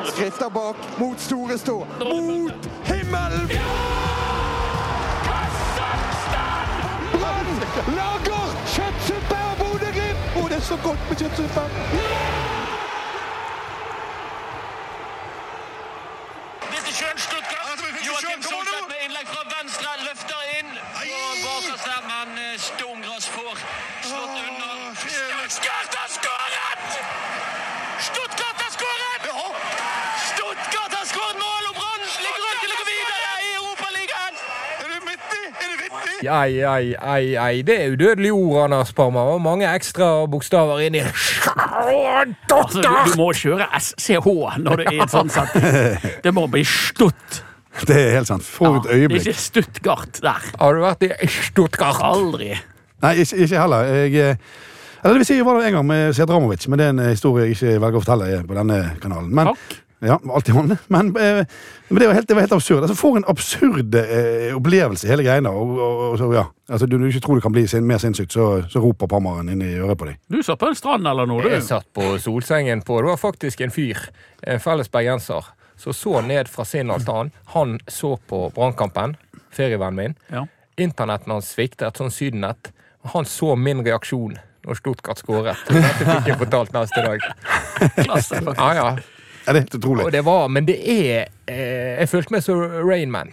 Skritter bak, mot store stå, mot himmelen! Brann lager kjøttsuppe av Bodø-Glimt! Det så godt med kjøttsuppe! Dette kjønn Stuttgart. Joakim Solseth med innlegg fra venstre, løfter inn. Og bakerst der, men Stongrass får slått under. Stuttgart har skåret! Stuttgart har skåret! Stuttgart har skåret mål, og Brann ligger rundt til å gå videre i Europaligaen! Er det vittig? Ei. Det er udødelige ord, Anders Parma. Og mange ekstra bokstaver inn i Altså, du må kjøre SCH når det er et sånt sett. Det må bli Stutt. Det er helt sant. For et øyeblikk. Det er ikke Stuttgart der. Har du vært i Stuttgart? Aldri. Nei, ikke heller. Eller det vil si, jeg var der en gang med Sedramovic, men det er en historie jeg ikke velger å fortelle på denne kanalen. Men, Takk. Ja, alltid hånd. Men det var helt absurd. Altså, for en absurd opplevelse hele greiene. Og så, ja. Altså, du ikke tror det kan bli mer sinnssykt, så roper pammeren inn i øret på deg. Du satt på en strand eller noe, du? Jeg satt på solsengen på, det var faktisk en fyr, en felles bergenser, så ned fra sin altan. Han så på Brannkampen, ferievennen min. Ja. Internetten hans sviktet, sånn sydnett. Han så min reaksjon når Stuttgart skåret. Dette fikk jeg fortalt neste dag. Klasse, faktisk. Ja. Ja, det er helt utrolig. Og det var, men det er, jeg følte meg så Rain Man.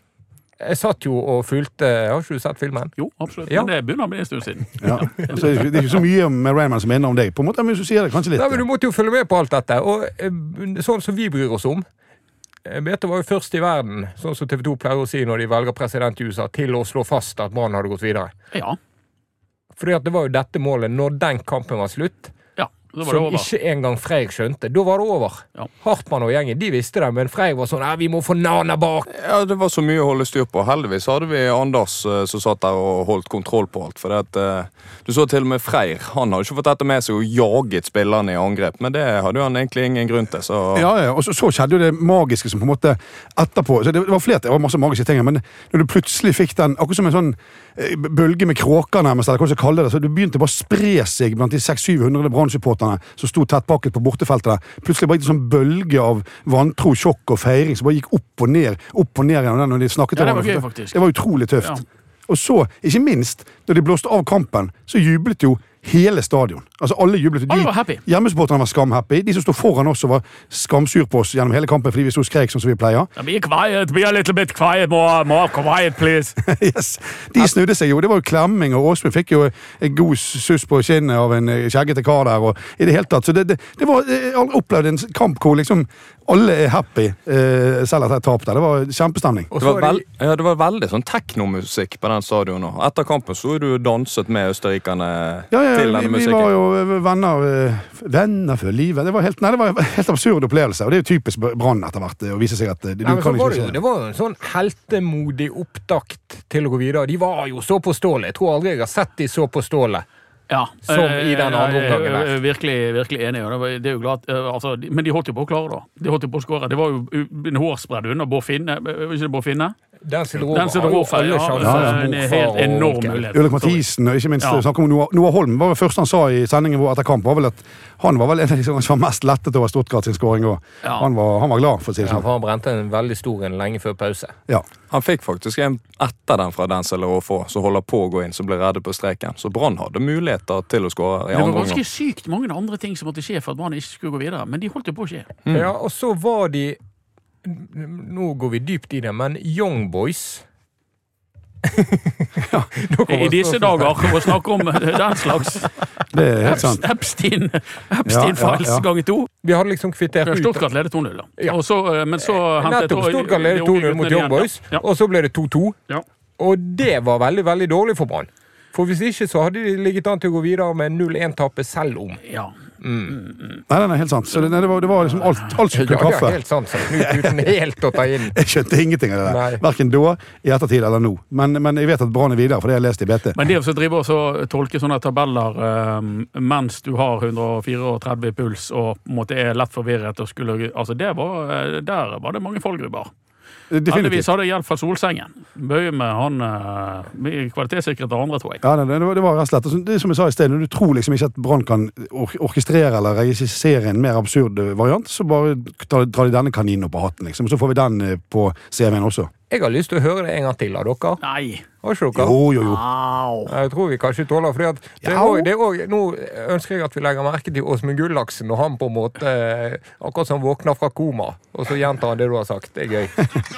Jeg satt jo og fulgte, har ikke du sett filmen? Jo, absolutt. Ja. Men det begynner å bli en stund siden. Ja. Altså, det er ikke så mye med Rainman som minner om deg. På en måte, men hvis du sier det, kanskje litt. Nei, men du måtte jo følge med på alt dette. Og sånn som vi bryr oss om, Bete var jo først i verden, sånn som TV 2 pleier å si når de velger president i USA, til å slå fast at Brann hadde gått videre. Ja. Fordi at det var jo dette målet, når den kampen var slutt, Så var det som over. ikke engang Freyr skjønte, da var det over. Ja. Hartmann og gjengen, de visste det, men Freyr var sånn, vi må få Nana bak. Ja, det var så mye å holde styr på. Heldigvis hadde vi Anders som satt der og holdt kontroll på alt. For du så til og med Freyr. Han hadde ikke fått dette med seg og jaget spillerne i angrep, men det hadde jo han egentlig ingen grunn til. Så... Ja, og så skjedde jo det magiske som på en måte etterpå. Så det var masse magiske ting, men når du plutselig fikk den, akkurat som en sånn bølge med kråker nærmest, eller hva skal kalle det, så det begynte bare å spre seg blant de 600-700 Brann-supporterne som sto tett pakket på bortefeltet der. Plutselig bare en sånn bølge av vantro, sjokk og feiring som bare gikk opp og ned gjennom den når de snakket. Ja, det var gøy, faktisk. Det var utrolig tøft. Ja. Og så, ikke minst, når de blåste av kampen, så jublet jo hele stadion. Altså alle jublet. Alle var happy. Hjemmesupporterne var skamhappy. De som stod foran oss og var skamsur på oss gjennom hele kampen fordi vi stod skrek sånn som vi pleier. Be quiet, be a little bit quiet, more quiet, please. Yes. De snudde seg jo. Det var jo klemming, og Åsmund fikk jo en god suss på kinnet av en skjeggete kar der, og i det hele tatt. Så det var, jeg har opplevd en kamp hvor liksom alle er happy, selv at jeg tapte. Det var kjempestemning. Det var veldig sånn teknomusikk på den stadionen. Etter kampen så du danset med østerrikerne til denne musikken. Vi var jo venner for livet. Det var helt absurd opplevelse, og det er jo typisk Brann etter hvert, å vise seg at du kan ikke se. Det var jo en sånn heltemodig opptakt til å gå videre. De var jo så på stålet. Jeg tror aldri jeg har sett de så på stålet. Ja, som i den andre omgangen der. Virkelig, virkelig enig. Det er jo glad, altså, men de holdt jo på å klare da. De holdt jo på å skåre. Det var jo en hårsbredd under Bård Finne. Ikke det Bård Finne? Den sitter over ja, en helt enorm mulighet. Ulrik Mathisen, og ikke minst snakke om Noah Holm. Var det første han sa i sendingen vår etter kamp, var vel at han var vel en av de som var mest lettet over Stuttgart sin skåring, og han var glad, for å si det sånn. Ja, for han brente en veldig stor en lenge før pause. Ja. Han fikk faktisk en etter den fra Denzel og få, så holder på å gå inn, så ble reddet på streken. Så Brann hadde muligheter til å skåre i andre omgang. Det var ganske sykt mange andre ting som måtte skje for at Brann ikke skulle gå videre, men de holdt jo på å skje. Ja, og så var de, nå går vi dypt i det, men Young Boys... I disse dager å snakke om den slags det er helt sant. Epstein-files ganger 2. Vi hadde liksom kvittert ut. Stuttgart ledet 2-0 da. Ja. Men så nettopp Stuttgart ledet 2-0 mot Young Boys, og så ble det 2-2. Ja. Og det var veldig, veldig dårlig for Brann. For hvis ikke så hadde de ligget an til å gå videre med 0-1-tappet selv om. Ja. Nei, den er helt sant. Så det var liksom alt skulle kaffe. Ja, det er helt sant. Uten helt å ta inn. Jeg skjønte ingenting av det der. Hverken da, i ettertid eller nå. Men jeg vet at Brann er videre, for det har jeg lest i BT. Men det å drive og tolke sånne tabeller mens du har 134 puls og på en måte er lett forvirret og skulle, altså der var det mange fallgrupper. Heldigvis hadde jeg hjelp fra Solsengen. Bøye med han kvalitetssikret av andre, tror jeg. Ja, det var rett og slett. Det som jeg sa i sted, når du tror liksom ikke at Brann kan orkestrere eller regissere en mer absurd variant, så bare drar de denne kaninen opp av hatten, liksom. Så får vi den på CV-en også. Jeg har lyst til å høre det en gang til av dere. Nei. Har ikke dere? Jo. Jeg tror vi kanskje tåler, fordi at nå ønsker jeg at vi legger merke til Åsmund Gullaksen, og han på en måte akkurat som våkner fra koma, og så gjentar han det du har sagt. Det er gøy.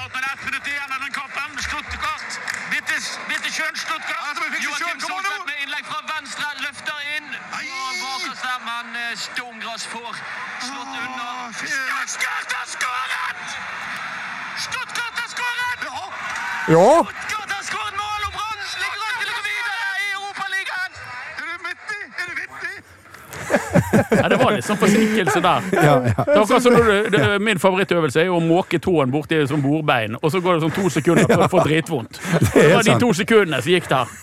Bitte schön Stuttgart. Joachim Solseth med innlegg fra venstre, løfter inn. Og bakerst der, men Stomgras får slått under. Stuttgart har skåret! Stuttgart har skåret! Ja! Stuttgart har skåret mål, og Brann ligger an til å gå videre i Europaligaen! Er du vittig? Ja, det var litt sånn forsinkelse der. Min favorittøvelse er jo å måke tåen borti som bordbein, og så går det sånn 2 sekunder for å få dritvondt. Det var de 2 sekundene som gikk der.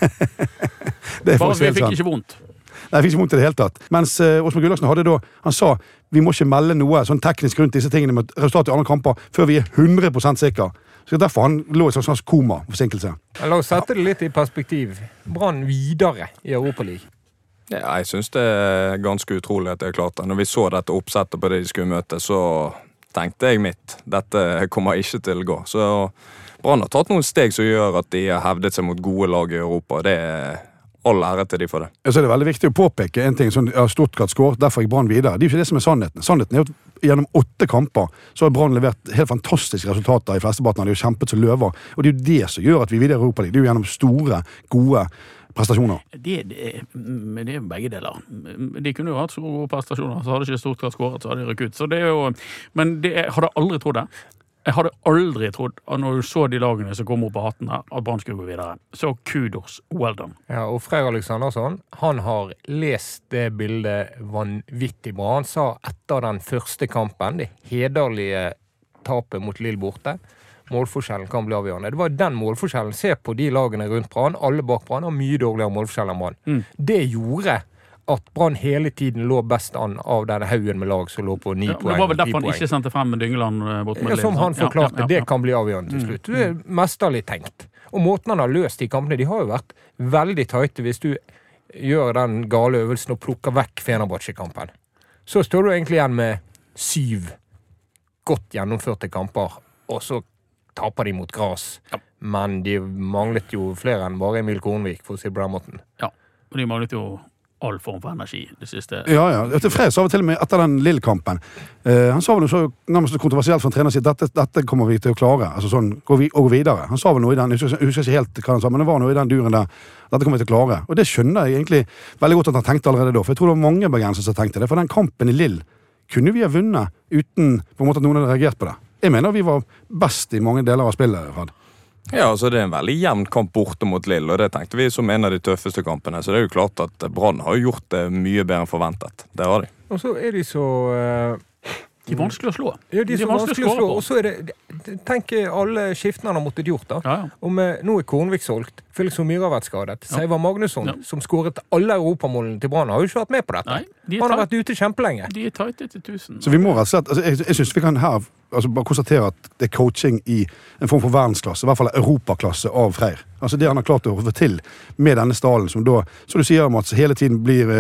Bare vi fikk ikke vondt. Nei, jeg fikk ikke vondt i det hele tatt. Mens Åsmund Gullaksen hadde han sa, vi må ikke melde noe sånn teknisk rundt disse tingene med resultat i andre kamper, før vi er 100% sikre. Så derfor han lå i en slags koma, forsinkelse. La oss sette det litt i perspektiv. Brann videre i Europaligaen. Ja, jeg synes det er ganske utrolig at jeg klarte det. Når vi så dette oppsettet på det de skulle møte, så tenkte jeg dette kommer ikke til å gå. Så Brann har tatt noen steg som gjør at de har hevdet seg mot gode lag i Europa. Det er all ære til de for det. Så er det veldig viktig å påpeke en ting som Stuttgart skår, derfor gikk Brann videre. Det er jo ikke det som er sannheten. Sannheten er jo at gjennom 8 kamper så har Brann levert helt fantastiske resultater i flesteparten. De har kjempet som løver, og det er jo det som gjør at vi videre i Europaligaen. Det er jo gjennom store, gode prestasjoner. Men det er begge deler. De kunne jo hatt så gode prestasjoner, så hadde ikke Stuttgart skåret, så hadde de rykket ut. Så det er jo, men jeg hadde aldri trodd det. Jeg hadde aldri trodd at når du så de lagene som kom opp på hatten her, at Brann skulle gå videre. Så kudos, well done. Ja, og Freyr Alexandersson, han har lest det bildet vanvittig bra. Han sa etter den første kampen, det hederlige tapet mot Lille borte, målforskjellen kan bli avgjørende. Det var den målforskjellen. Se på de lagene rundt Brann, alle bak Brann har mye dårligere målforskjell enn Brann. Det gjorde at Brann hele tiden lå best an av denne haugen med lag som lå på 9 poeng. Det var vel derfor han ikke sendte frem med Dyngeland bort med Lille. Som han forklarte, det kan bli avgjørende til slutt. Det er mesterlig tenkt. Og måten han har løst de kampene, de har jo vært veldig tighte hvis du gjør den gale øvelsen og plukker vekk Fenerbahçe-kampen. Så står du egentlig igjen med 7 godt gjennomførte kamper, og så taper de mot Gras. Ja. Men de manglet jo flere enn bare Emil Kornvik, for å si Bramotten. Ja, og de manglet jo all form for energi det siste. Ja. Freyr sa til og med etter den Lille-kampen. Han sa vel noe så nærmest kontroversielt for en trener sitt, dette kommer vi til å klare. Altså sånn, gå videre. Han sa vel noe i den, jeg husker ikke helt hva han sa, men det var noe i den duren der, dette kommer vi til å klare. Og det skjønner jeg egentlig veldig godt at han tenkte allerede da, for jeg tror det var mange bergensere som tenkte det, for den kampen i Lille kunne vi ha vunnet uten på en måte at noen hadde reagert på det. Jeg mener vi var best i mange deler av spillet, Rad. Ja, altså det er en veldig jevn kamp borte mot Lille, og det tenkte vi som en av de tøffeste kampene, så det er jo klart at Brann har gjort det mye bedre enn forventet. Det har de. Og så er de så... De er vanskelig å slå. Ja, de er så vanskelig å slå, og så er det... Tenk alle skiftene han har måttet gjort da. Ja. Og nå er Kornvik solgt, Felix Omyra har vært skadet, Seivar Magnusson, som skåret alle europamålene til Brann, har jo ikke vært med på dette. Nei, han har vært ute kjempelenge. De er tighte til 1000. Så vi må rett og slett, altså, jeg synes vi kan her bare konstatere at det er coaching i en form for verdensklasse, i hvert fall europaklasse av Freyr. Altså det han har klart å få til med denne stallen, som da, så du sier, Mats, hele tiden blir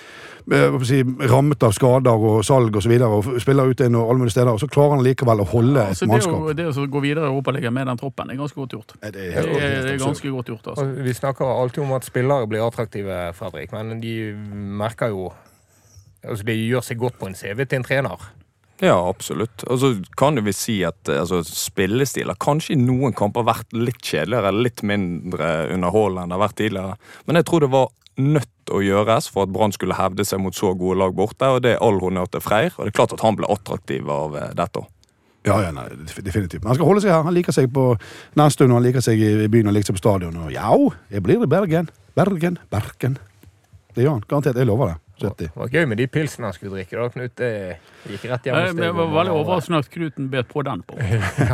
rammet av skader og salg og så videre, og spiller ut inn og alle mulige steder, og så klarer han likevel å holde et mannskap. Det å gå videre i Europaligaen med den troppen er ganske godt gjort. Det er ganske godt gjort, altså. Vi snakker alltid om at spillere blir attraktive, Fredrik, men de merker jo, altså de gjør seg godt på en CV til en trener. Ja, absolutt. Og så kan vi si at spillestiler kanskje i noen kamper har vært litt kjedeligere, litt mindre underholdende enn det har vært tidligere. Men jeg tror det var nødt å gjøres for at Brann skulle hevde seg mot så gode lag borte, og det er all honnør til Freyr, og det er klart at han ble attraktiv av dette. Ja, nei, definitivt. Men han skal holde seg her, han liker seg på nærstund, og han liker seg i byen, og liker seg på stadion, og ja, jeg blir i Bergen. Det gjør han, garantert, jeg lover det. 70. Det var gøy med de pilsene han skulle drikke da, Knut. Det gikk rett hjem hos deg. Det var veldig overraskende at Knuten bet på den på.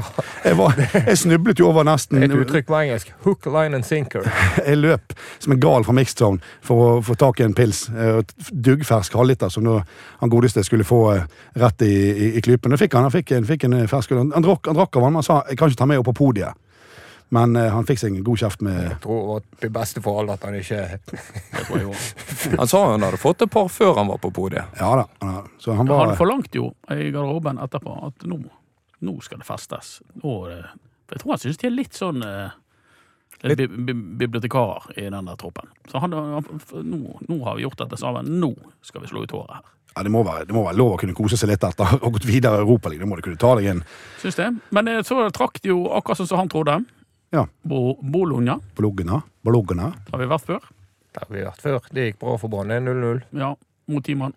Jeg snublet jo over nesten. Et uttrykk på engelsk. Hook, line and sinker. Jeg løp som en gal fra Mixed Zone for å få tak i en pils. Duggfersk halvliter som han godeste skulle få rett i klypen. Det fikk han. Han fikk en fersk. Han drakk av han, men sa jeg kan ikke ta med opp på podiet. Men han fikk seg en god kjeft med... Jeg tror det var det beste for alle at han ikke... Han sa han hadde fått et par før han var på podiet. Ja da. Så han Han forlangte jo i garderoben etterpå at nå skal det festes. Jeg tror han synes de litt sånn bibliotekarer i den der troppen. Så nå har vi gjort dette sammen. Nå skal vi slå ut håret her. Ja, det må være lov å kunne kose seg litt etter å ha gått videre i Europaligaen. Det må du kunne ta deg inn. Synes det. Men så trakk de jo akkurat som han trodde. Ja. Bologna. Bologna. Har vi vært før? Det har vi vært før. Det gikk bra for Brann. 0-0. Ja, mot Timan.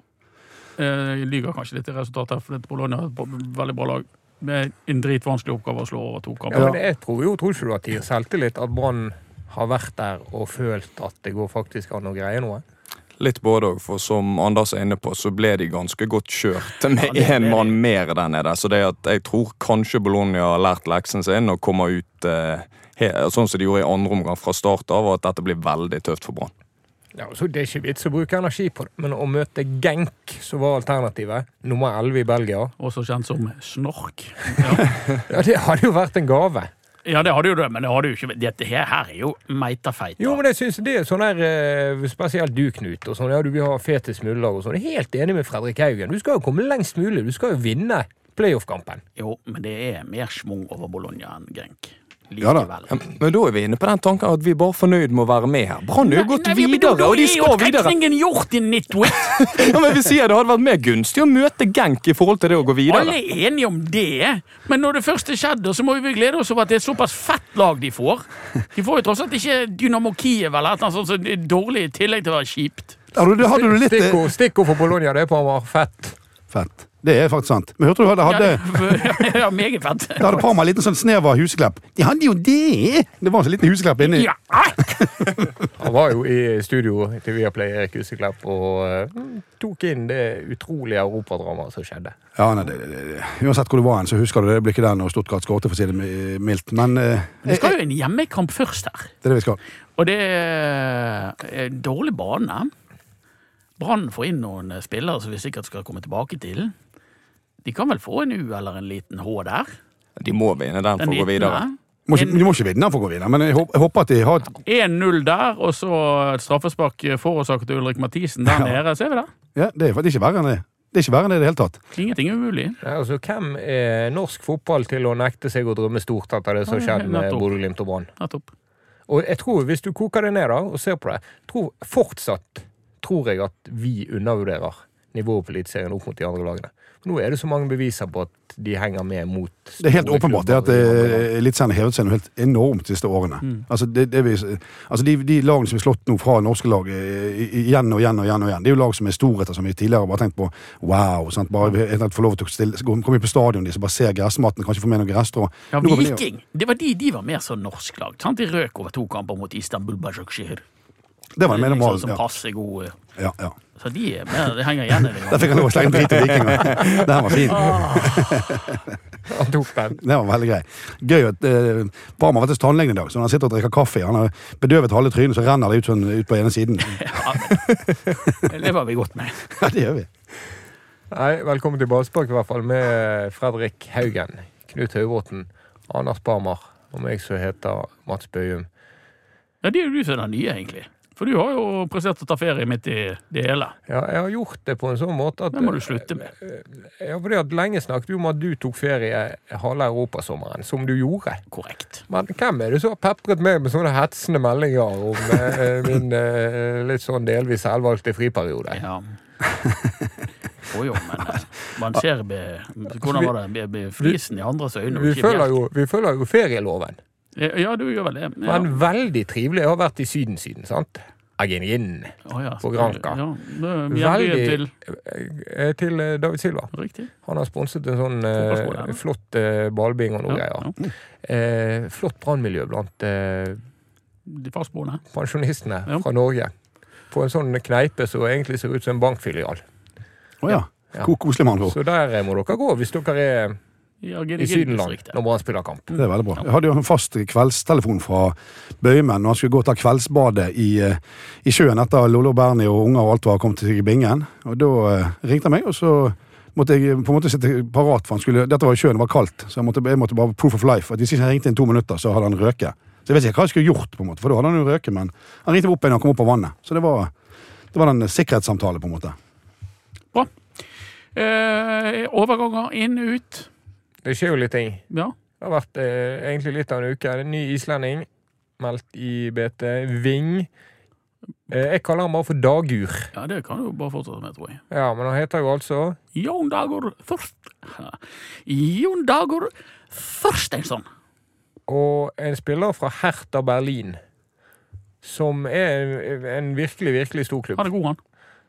Jeg liker kanskje litt i resultatet, for Bologna er et veldig bra lag. Med en dritvanskelig oppgave å slå over 2 kamper. Ja, men jeg tror ikke du har tid selvtillit at Brann har vært der og følt at det går faktisk an å greie noe. Litt både også, for som Anders er inne på, så ble de ganske godt kjørt med en mann mer der nede. Så det at jeg tror kanskje Bologna har lært leksen sin og kommer ut sånn som de gjorde i andre omgang fra start av, at dette blir veldig tøft for Brann. Ja, så det er ikke vits å bruke energi på det, men å møte Genk, så var alternativet nummer 11 i Belgia. Også kjent som Snork. Ja, det hadde jo vært en gave. Ja, det hadde jo det, men det hadde jo ikke... Dette her er jo meiterfeit. Jo, men jeg synes det er sånn her, spesielt du, Knut, og sånn, ja, du vil ha fete smuller og sånn. Jeg er helt enig med Fredrik Haugen. Du skal jo komme lengst mulig, du skal jo vinne playoff-kampen. Jo, men det er mer smung over Bologna enn Genk. Ja da. Men da er vi inne på den tanken at vi er bare fornøyd med å være med her. Brann er jo gått videre, og de skal videre. Da er jo trekningen gjort i nitwit. Ja, men vi sier det hadde vært mer gunstig å møte Genk i forhold til det å gå videre. Alle er enige om det, men når det første skjedde, så må vi glede oss over at det er et såpass fett lag de får. De får jo tross alt ikke Dynamo Kiev eller et eller annet sånt dårlig i tillegg til å være kjipt. Hadde du litt... Stikkord for Bologna, det er på han var fett. Fett. Det er faktisk sant. Men hørte du hva det hadde... Ja, meget fett. Det hadde Parma en liten sånn snev av huseklepp. De hadde jo det! Det var en sånn liten huseklepp inni. Ja. Han var jo i studio til Viaplay, Erik Huseklepp, og tok inn det utrolige europadramaet som skjedde. Ja, nei, uansett hvor du var, så husker du det blikket der når Stuttgart skårte, for å si det mildt. Men... Vi skal jo en hjemmekamp først her. Det er det vi skal. Og det er en dårlig bane. Brann får inn noen spillere som vi sikkert skal komme tilbake til. De kan vel få en U eller en liten H der? De må vinne den for å gå videre. De må ikke vinne den for å gå videre, men jeg håper at de har... 1-0 der, og så et straffespark forårsaket til Ulrik Mathisen der nede. Ser vi det? Ja, det er faktisk ikke verre enn det. Det er ikke verre enn det i det hele tatt. Ingenting er umulig. Ja, altså, hvem er norsk fotball til å nekte seg å drømme stort etter det som skjedde med Bodø-Glimt og Brann? Nettopp. Og jeg tror, hvis du koker det ned da, og ser på det, tror jeg at vi undervurderer nivået på eliteserien opp mot de andre lagene. Nå er det så mange beviser på at de henger med mot... Det er helt åpenbart det at eliteserien har hevet seg noe helt enormt de siste årene. Altså, de lagene som er slått nå fra norske lag igjen og igjen, det er jo lag som er storheter som vi tidligere bare tenkt på, wow, sant? Bare få lov til å komme på stadion, de som bare ser gressmatten, kanskje få med noen gresstrå. Ja, Viking, de var mer så norsk lag, sant? De røk over 2 kamper mot Istanbul Başakşehir. Det var det mer normalt, som passer gode. Ja. Så de henger igjen i det. Der fikk han lov å slenge drit i Vikinger. Det her var fin. Han tok den. Det var veldig grei. Gøy at Parma har vært til tannlegen i dag, så han sitter og drikker kaffe. Han har bedøvet halve trynet, så renner det ut på ene siden. Ja, men det var vi godt med. Ja, det gjør vi. Nei, velkommen til Ballspark i hvert fall, med Fredrik Haugen, Knut Høybråten, Anders Parmar, og meg som heter Mats Bøyum. Ja, det er jo du som er den nye, egentlig. For du har jo prestert å ta ferie midt i det hele. Ja, jeg har gjort det på en sånn måte at... Det må du slutte med. Ja, fordi at lenge snakket du om at du tok ferie halve europasommeren, som du gjorde. Korrekt. Men hvem er det som har peppret meg med sånne hetsende meldinger om min litt sånn delvis selvvalgte friperiode? Ja. Jo, men man ser hvordan var det flisen i andres øyne. Vi følger jo ferieloven. Ja, du gjør vel det. Ja. Men veldig trivelig. Jeg har vært i Syden, sant? Argentin på Granca. Ja, veldig til David Silva. Riktig. Han har sponset en sånn flott ballbing og noe greier. Flott brannmiljø blant de fastboende pensjonistene fra Norge. på en sånn kneipe som egentlig ser ut som en bankfilial. Åja, koselig mann. Så der må dere gå hvis dere er i Sydenland når Brann spiller kamp. Det veldig bra. Jeg hadde jo en fast kveldstelefon fra Bøymen når han skulle gå og ta kveldsbadet i sjøen etter Lolo Berni og unger og alt var kommet til Bingen. Og da ringte han meg, og så måtte jeg på en måte sitte parat, for dette var i sjøen, det var kaldt, så jeg måtte bare proof of life. At hvis jeg ringte inn 2 minutter, så hadde han røket. Så jeg vet ikke hva jeg skulle gjort, på en måte, for da hadde han jo røket, men han ringte opp igjen og kom opp av vannet. Så det var den sikkerhetssamtale, på en måte. Bra. Overganger inn og ut. Det skjer jo litt ting. Ja. Det har vært egentlig litt av en uke. En ny islending, meldt i BT, Ving. Jeg kaller han bare for Dagur. Ja, det kan du bare fortsette med, tror jeg. Ja, men han heter jo altså Jon Dagur Thorsteinsson. Og en spiller fra Hertha Berlin, som er en virkelig, virkelig stor klubb. Han er god,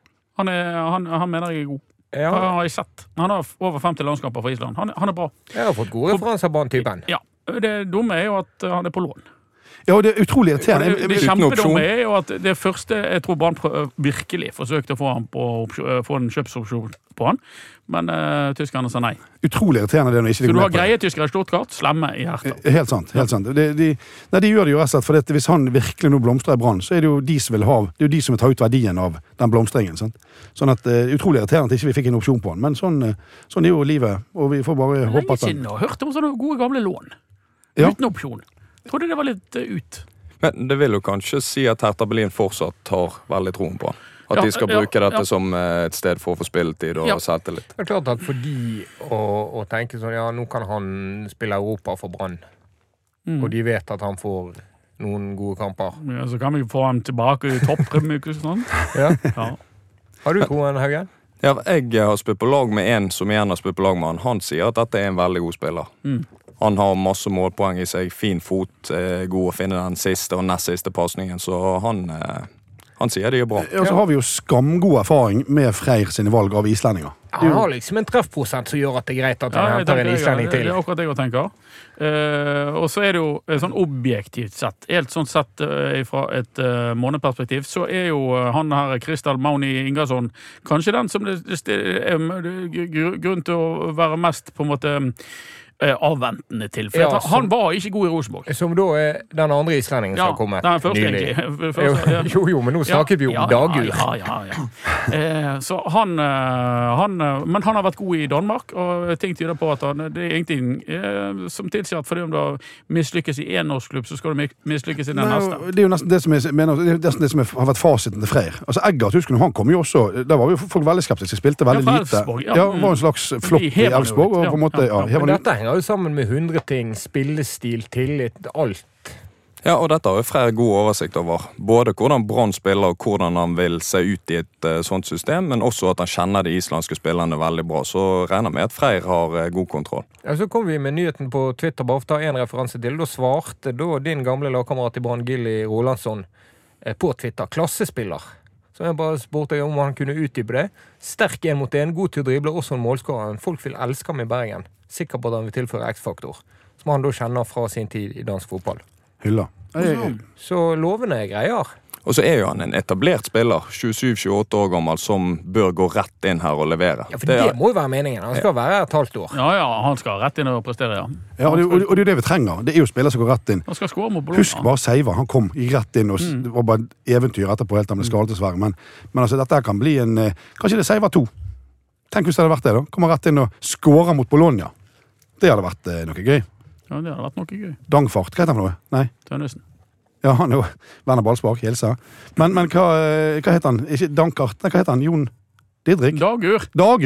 han mener jeg er god. Ja. Han har jeg sett. Han har over 50 landskamper for Island. Han er bra. Jeg har fått gode referanser på den typen. Ja, det dumme er jo at han er på lån. Ja, det er utrolig irriterende. Det kjempedumme er jo at det første, jeg tror Brann virkelig forsøkte å få en kjøpsopsjon på han, men tyskerne sa nei. Utrolig irriterende det når ikke de så går du med har greie tyskere i Stuttgart, slemme i hjertet. Helt sant. De gjør det jo rett og slett, for hvis han virkelig nå blomstrer i Brann, så er det jo de som vil ha, det er jo de som vil ta ut verdien av den blomstringen, sant? Sånn at utrolig irriterende at ikke vi fikk en opsjon på han, men sånn er jo livet, og vi får bare håpe at han... Lenge siden og hørte om sånne gode gamle lån, uten opsjon. Jeg trodde det var litt ut. Men det vil jo kanskje si at Hertha Berlin fortsatt har veldig troen på han. At de skal bruke dette som et sted for å få spilletid og selvtillit. Det er klart at for de å tenke sånn, ja, nå kan han spille Europa for Brann. Og de vet at han får noen gode kamper. Ja, så kan vi få han tilbake i toppremie, sånn. Ja. Har du troen, Haugen? Ja, jeg har spilt på lag med en som igjen har spilt på lag med han. Han sier at dette er en veldig god spiller. Han har masse målpoeng i seg, fin fot, god å finne den siste og nest siste passningen, så han sier det er bra. Og så har vi jo skamgod erfaring med Freyr sine valg av islendinger. Han har liksom en treffprosent som gjør at det er greit at han henter en islending til. Det er akkurat det jeg tenker. Og så er det jo sånn objektivt sett, helt sånn sett fra et måneperspektiv, så er jo han her, Kristal Mauni Ingarsson, kanskje den som det er grunn til å være mest på en måte avventende til. For han var ikke god i Rosenborg. Som da er den andre islendingen som har kommet nylig. Jo, men nå snakket vi om Dagur. Ja. Så men han har vært god i Danmark, og ting tyder på at det er ingenting som tilsier at fordi om du mislykkes i en norsk klubb, så skal du mislykkes i den neste. Det er jo nesten det som har vært fasiten til Freyr. Altså Eggert, husker du, han kom jo også, der var jo folk veldig skeptiske, spilte veldig lite. Ja, var en slags flopp i Elfsborg, og på en måte, men dette henger jo sammen med 100 ting, spillestil, tillit, alt. Ja, og dette har jo Freyr god oversikt over. Både hvordan Brann spiller og hvordan han vil se ut i et sånt system, men også at han kjenner de islandske spillerne veldig bra. Så regner med at Freyr har god kontroll. Ja, så kom vi med nyheten på Twitter, bare for å ta en referanse til. Da svarte din gamle lagkamerat i Brann, Gilly Rolandsson, på Twitter, klassespiller. Så jeg bare spurte om han kunne utdype det. Sterk 1-mot-1, god til å drible, også en målskårer. Folk vil elske ham i Bergen. Sikker på at han vil tilføre X-faktor, som han da kjenner fra sin tid i dansk fotball. Hylla. Så lovende greier. Og så er jo han en etablert spiller, 27-28 år gammel, som bør gå rett inn her og levere. Ja, for det må jo være meningen. Han skal være et halvt år. Ja, han skal rett inn og prestere, Ja, og det er jo det vi trenger. Det er jo spillere som går rett inn. Han skal skåre mot Bologna. Husk bare Seiva, han kom rett inn, og det var bare et eventyr etterpå, helt om det skalet dessverre. Men altså, dette kan bli kanskje det Seiva 2. Tenk hvis det hadde vært det da. Kommer rett inn og skårer mot Bologna. Det hadde vært noe gøy. Ja, det hadde vært noe gøy. Dangfart, hva heter han for noe? Nei? Tønnesen. Ja, han er jo Werner Ballspark, hilser. Men hva heter han? Ikke Dankart, hva heter han? Jon Didrik? Dagur.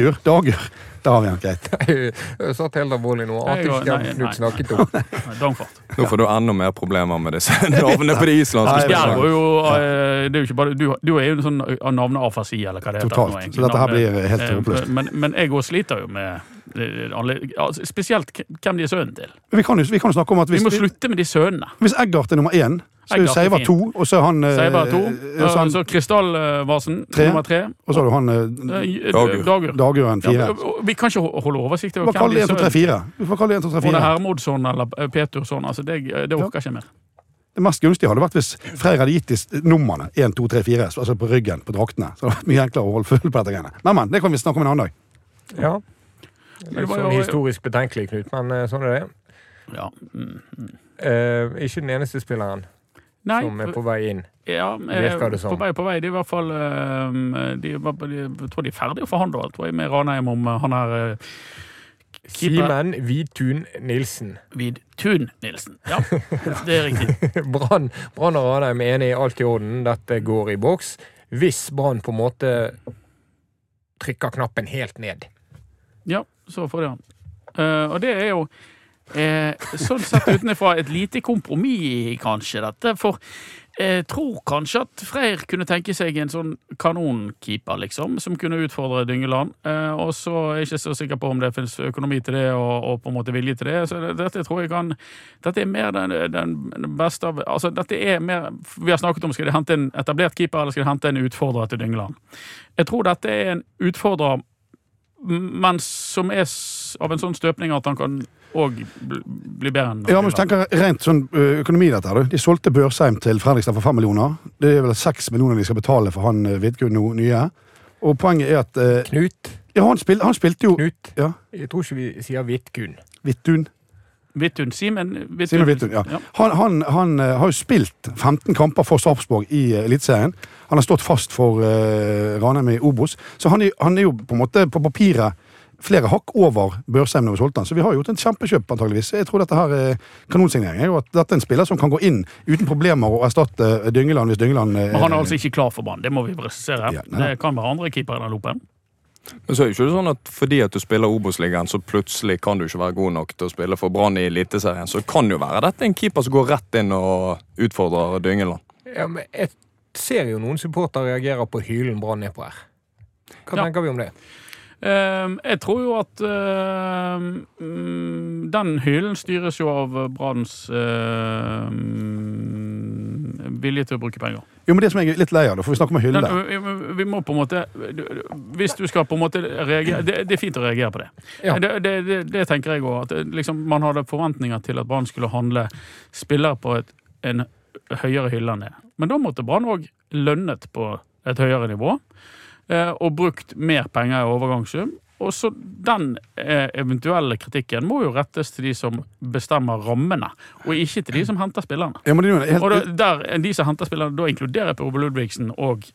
Da har vi han, greit. Jeg satt helt alvorlig nå. Nei, snakket om. Dangfart. Nå får du enda mer problemer med disse navnene på de islandske spillerne. Det er jo ikke bare, du er jo en sånn navneafasi, eller hva det heter. Totalt, så dette her blir helt håpløst. Men jeg også sliter jo med spesielt hvem de er sønnen til. Vi kan jo snakke om at vi må slutte med de sønnene. Hvis Eggert er nummer 1, så er jo Seiva 2, og så er han Seiva 2, så Kristallvasen nummer 3, og så har du han Daguren 4. Vi kan ikke holde oversikt over hvem de er sønnen til. Vi får kalle det 1, 2, 3, 4. Både Hermodsson eller Petursson, altså det orker ikke mer. Det mest gunstige hadde vært hvis Freyr hadde gitt de numrene 1, 2, 3, 4, altså på ryggen, på draktene. Så det hadde vært mye enklere å holde full på dette greiene. Men, det kan vi snakke om en annen dag. Ja. Litt sånn historisk betenkelig, Knut, men sånn er det. Ja. Ikke den eneste spilleren som er på vei inn. Ja, virker det som. På vei. Det er i hvert fall jeg tror de er ferdige å forhandle, tror jeg, med Ranheim om han her Simen Vidtun Nilsen. Vidtun Nilsen, ja. Det er riktig. Brann og Ranheim er enig i alt i orden. Dette går i boks. Hvis Brann på en måte trykker knappen helt ned. Ja, så får de han. Og det er jo sånn sett utenfra et lite kompromiss, kanskje, dette. For jeg tror kanskje at Freyr kunne tenke seg en sånn kanonkeeper, liksom, som kunne utfordre Dyngeland. Og så er jeg ikke så sikker på om det finnes økonomi til det, og på en måte vilje til det. Så dette tror jeg dette er mer den beste av... Altså, dette er mer... Vi har snakket om, skal de hente en etablert keeper, eller skal de hente en utfordrer til Dyngeland? Jeg tror dette er en utfordrer, men som er av en sånn støpning at han kan også bli bedre enn... Ja, men hvis du tenker rent sånn økonomi dette her, de solgte Børsheim til Fredrikstad for 5 millioner. Det er vel 6 millioner de skal betale for han Vidkun nye. Og poenget er at... Knut? Ja, han spilte jo... Knut? Ja. Jeg tror ikke vi sier Vidkun. Vidtun, Simen Vidtun, ja. Han har jo spilt 15 kamper for Sarpsborg i Elitserien. Han har stått fast for Ranheim i Obos. Så han er jo på en måte på papiret flere hakk over Børsheim når vi solgte han. Så vi har gjort en kjempekjøp antageligvis. Jeg tror dette her er kanonsignering. Og at dette er en spiller som kan gå inn uten problemer og erstatte Dyngeland hvis Dyngeland... Men han er altså ikke klar for Brann, det må vi presisere. Ja, det kan være andre keeper i den loopen. Men så er det ikke sånn at fordi at du spiller Obos-ligaen, så plutselig kan du ikke være god nok til å spille for Brann i Eliteserien. Så kan jo være dette en keeper som går rett inn og utfordrer Dyngeland. Ja, men jeg ser jo noen supporter reagerer på hylen Brann er på her. Hva tenker vi om det? Jeg tror jo at den hylen styres jo av Branns vilje til å bruke penger. Jo, men det som jeg er litt lei av, da får vi snakke om hyllene. Vi må på en måte, hvis du skal på en måte reagere, det er fint å reagere på det. Ja. Det tenker jeg også, at liksom, man hadde forventninger til at Brann skulle handle spillere på en høyere hylle enn det. Men da måtte Brann også lønnet på et høyere nivå, og brukt mer penger i overgangssum. Og så den eventuelle kritikken må jo rettes til de som bestemmer rammene, og ikke til de som henter spillerne. Ja, men det er helt... Og der de som henter spillerne, da inkluderer Per Ove Ludvigsen og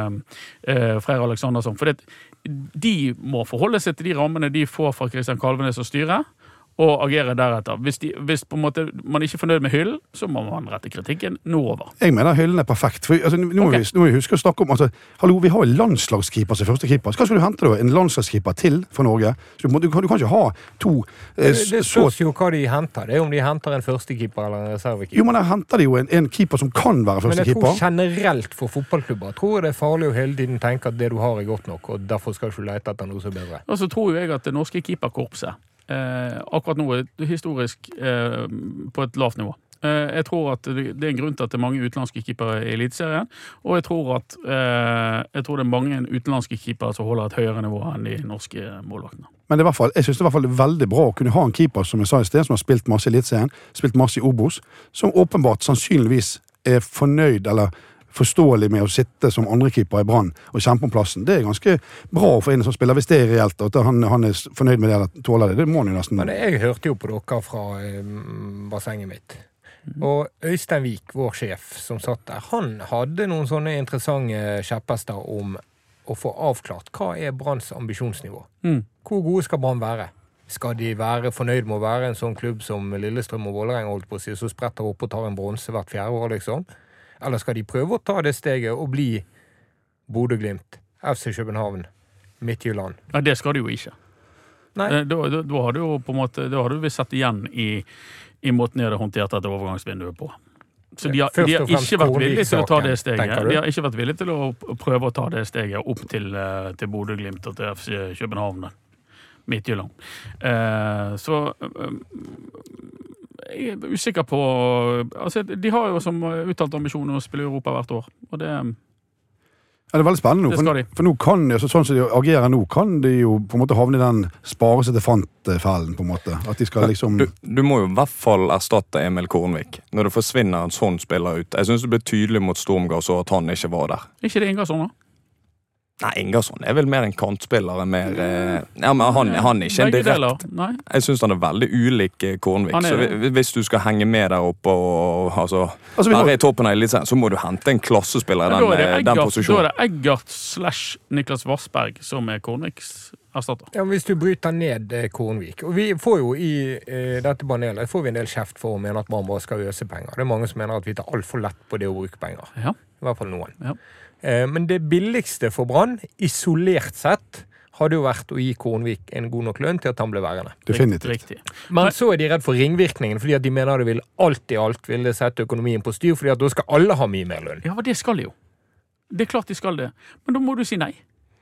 Freyr Aleksandersson, for de må forholde seg til de rammene de får fra Kristian Kalvenes og styret, og agere deretter. Hvis på en måte man ikke er fornøyd med hyllen, så må man rette kritikken nå over. Jeg mener hyllen er perfekt. For, altså, nå må vi huske å snakke om hallo, vi har en landslagskeeper som første keeper. Hva skal du hente da? En landslagskeeper til for Norge? Så du kan ikke ha to... det spørs jo hva de henter. Det er om de henter en førstekeeper eller en reservekeeper. Jo, men der henter de jo en keeper som kan være førstekeeper. Men jeg tror generelt for fotballklubber, tror jeg det er farlig å hele tiden tenke at det du har er godt nok, og derfor skal du ikke lete etter noe som er bedre. Og så tror jeg at det norske keeperkorpset akkurat nå er historisk på et lavt nivå. Jeg tror at det er en grunn til at det er mange utenlandske keepere i Eliteserien, og jeg tror det er mange utenlandske keepere som holder et høyere nivå enn de norske målvaktene. Men jeg synes det er i hvert fall veldig bra å kunne ha en keeper, som jeg sa i sted, som har spilt masse i Eliteserien, spilt masse i Obos, som åpenbart sannsynligvis er fornøyd eller forståelig med å sitte som andrekeeper i Brann og kjempe om plassen. Det er ganske bra å få inn som spiller, hvis det er reelt, og at han er fornøyd med det eller tåler det. Det må han jo nesten. Men jeg hørte jo på dere fra bassenget mitt. Og Øystein Vik, vår sjef som satt der, han hadde noen sånne interessante kjepphester om å få avklart hva er Branns ambisjonsnivå. Hvor gode skal Brann være? Skal de være fornøyd med å være en sånn klubb som Lillestrøm og Vålerenga holdt på å si, så spretter opp og tar en bronse hvert 4. år, liksom? Eller skal de prøve å ta det steget og bli Bodø/Glimt, FC København, Midtjylland? Ja, det skal de jo ikke. Nei. Da har du jo på en måte, da har du sett igjen i måten de hadde håndtert dette overgangsvinduet på. Så de har ikke vært villige til å ta det steget. De har ikke vært villige til å prøve å ta det steget opp til Bodø/Glimt og til FC København, Midtjylland. Så jeg er usikker på... Altså, de har jo som uttalt ambisjon å spille i Europa hvert år, og det... det veldig spennende nå, for nå kan sånn som de agerer nå, kan de jo på en måte havne i den spare seg til fant-fellen, på en måte. At de skal liksom... Du må jo i hvert fall erstatte Emil Kornvik, når det forsvinner en sånn spiller ut. Jeg synes det blir tydelig mot Stormgård så at han ikke var der. Ikke det Ingersson da? Nei, Ingersson er vel mer en kantspiller, men han er ikke en direkte. Jeg synes han er veldig ulik Kornvik, så hvis du skal henge med der oppe og være i toppen av elitserien, så må du hente en klassespiller i den posisjonen. Da er det Eggert / Niklas Vassberg som er Kornviks erstatter. Ja, hvis du bryter ned Kornvik, og vi får jo i dette panelet, får vi en del kjeft for å mene at man bare skal øse penger. Det er mange som mener at vi tar alt for lett på det å bruke penger. Ja. I hvert fall noen. Ja. Men det billigste for Brann, isolert sett, hadde jo vært å gi Kornvik en god nok lønn til at han ble værende. Definitivt. Riktig. Men så er de redd for ringvirkningen, fordi at de mener det vil alt i alt ville sette økonomien på styr, fordi at da skal alle ha mye mer lønn. Ja, det skal de jo. Det er klart de skal det. Men da må du si nei.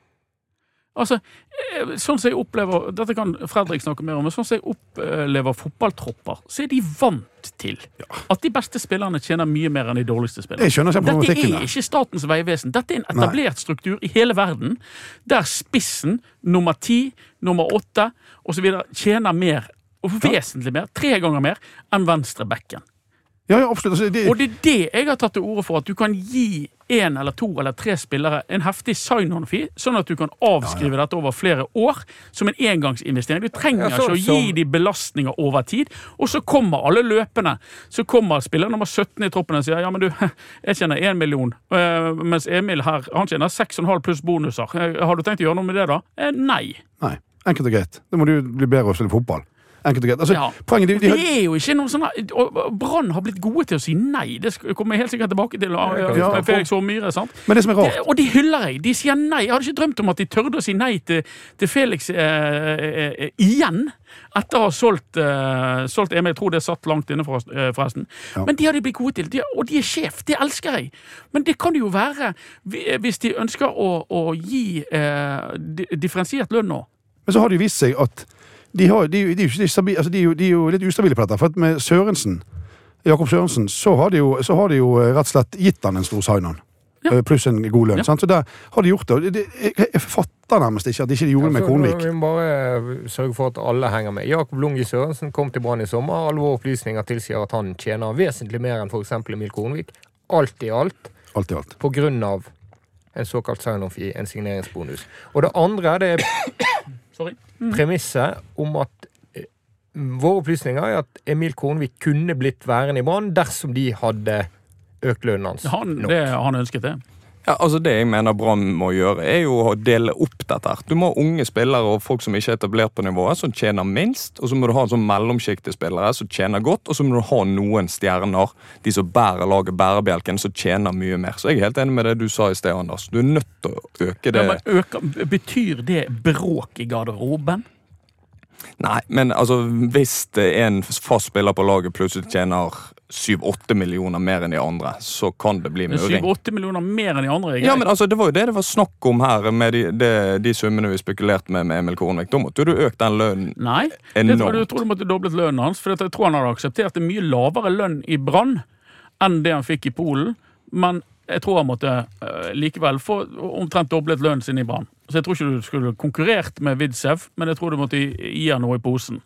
Altså, sånn som jeg opplever, dette kan Fredrik snakke mer om, men sånn som jeg opplever fotballtropper, så er de vant til at de beste spillerne tjener mye mer enn de dårligste spillerne. Dette er ikke Statens Vegvesen. Dette er en etablert struktur i hele verden, der spissen, nummer 10, nummer 8, og så videre, tjener mer, og vesentlig mer, 3 ganger mer, enn venstre bekken. Ja, absolutt. Altså, og det er det jeg har tatt til ord for, at du kan gi 1 eller 2 eller 3 spillere en heftig sign-on-fee, sånn at du kan avskrive dette over flere år som en engangsinvestering. Du trenger ikke å gi de belastninger over tid, og så kommer alle løpende. Så kommer spiller nummer 17 i troppen og sier, ja, men du, jeg tjener 1 million, mens Emil her, han tjener 6,5 pluss bonuser. Har du tenkt å gjøre noe med det da? Nei. Nei, enkelt og greit. Da må du bli bedre å spille fotball. Enkelt og greit. Altså, poenget, det er jo ikke noe sånn, Brann har blitt gode til å si nei. Det kommer jeg helt sikkert tilbake til Felix Hormyre, sant? Men det som er rart. Og de hyller jeg. De sier nei. Jeg hadde ikke drømt om at de tørde å si nei til Felix igjen, etter å ha solgt Emil. Jeg tror det satt langt inne forresten. Ja. Men de har de blitt gode til. Og de er sjef. Det elsker jeg. Men det kan jo være, hvis de ønsker å gi differensiert lønn nå. Men så har det jo vist seg at de er jo litt ustabile på dette, for at med Sørensen, Jakob Sørensen, så har de jo rett og slett gitt han en stor sign-on, pluss en god lønn, sant? Så der har de gjort det. Jeg fatter nærmest ikke at de ikke gjorde det med Kornvik. Vi må bare sørge for at alle henger med. Jakob Lungi Sørensen kom til Brann i sommer, alle våre opplysninger tilsier at han tjener vesentlig mer enn for eksempel Emil Kornvik. Alt i alt. På grunn av en såkalt sign-on-fee, en signeringsbonus. Og det andre, det er premisset om at våre opplysninger er at Emil Kornvik kunne blitt værende i Brann dersom de hadde økt lønnen hans. Han ønsket det. Ja, altså det jeg mener Brann må gjøre er jo å dele opp dette. Du må ha unge spillere og folk som ikke er etablert på nivået, som tjener minst, og så må du ha en sånn mellomskiktespillere som tjener godt, og så må du ha noen stjerner, de som bærer laget, bærebjelken, som tjener mye mer. Så jeg er helt enig med det du sa i sted, Anders. Du er nødt til å øke det. Ja, men betyr det bråk i garderoben? Nei, men altså, hvis det er en fast spiller på laget plutselig tjener 7-8 millioner mer enn de andre, så kan det bli murring. 7-8 millioner mer enn de andre? Ja, men altså, det var jo det var snakk om her med de summene vi spekulerte med Emil Kornvik. Da måtte du økt den lønnen enormt. Nei, jeg tror du måtte doblet lønnen hans, for jeg tror han hadde akseptert en mye lavere lønn i Brann enn det han fikk i Polen, men jeg tror han måtte likevel få omtrent doblet lønnen sin i Brann. Så jeg tror ikke du skulle konkurrert med Vidsev, men jeg tror du måtte gi han noe i posen.